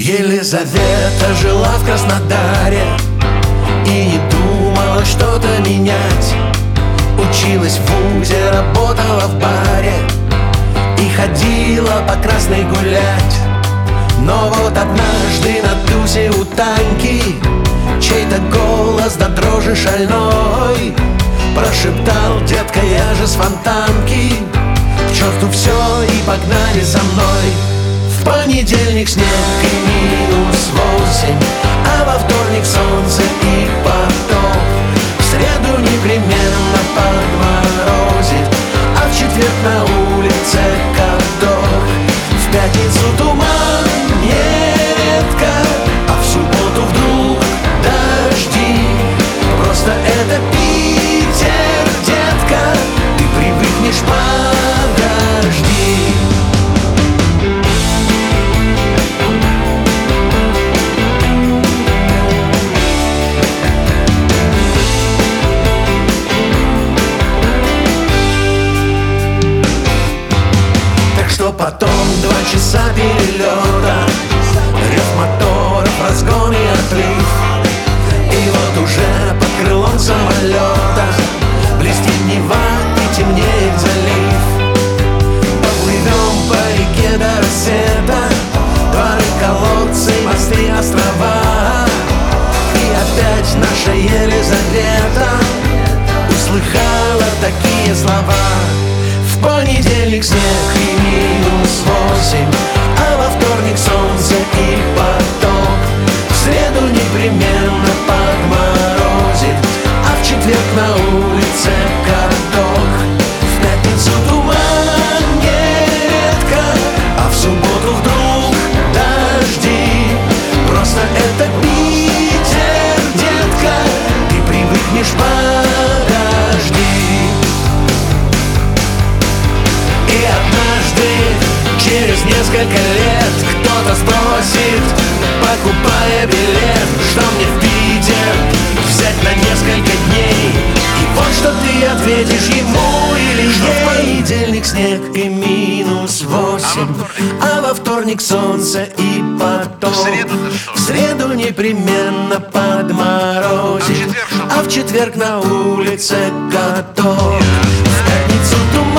Елизавета жила в Краснодаре и не думала что-то менять. Училась в вузе, работала в баре и ходила по Красной гулять. Но вот однажды на тусе у Таньки чей-то голос до дрожи шальной прошептал: детка, я же с Фонтанки, к черту все и погнали за мной. В понедельник снег и -8, а во вторник солнце и поток. В среду непременно подморозит, а в четверг на улице каток. В пятницу туман нередко, а в субботу вдруг дожди. Просто это Питер, детка, ты привыкнешь, подожди. Что потом 2 часа перелета, рев моторов, разгон и отрыв. И вот уже под крылом самолета блестит Нева и темнеет залив. Поплывем по реке до рассвета, дворы, колодцы, мосты, острова. И опять наша Елизавета услыхала такие слова: в понедельник снег и -8, а во вторник солнце и поток. В среду непременно подморозит, а в четверг на улице каток. В пятницу туман нередко, а в субботу вдруг дожди. Просто это Питер, детка, ты привыкнешь, подожди. И однажды, через несколько лет, кто-то спросит, покупая билет, что мне в Питер взять на несколько дней. И вот что ты ответишь ему или ей: в понедельник снег и -8, а во вторник солнце и поток. В среду непременно подморозит, а в четверг на улице каток. В пятницу туман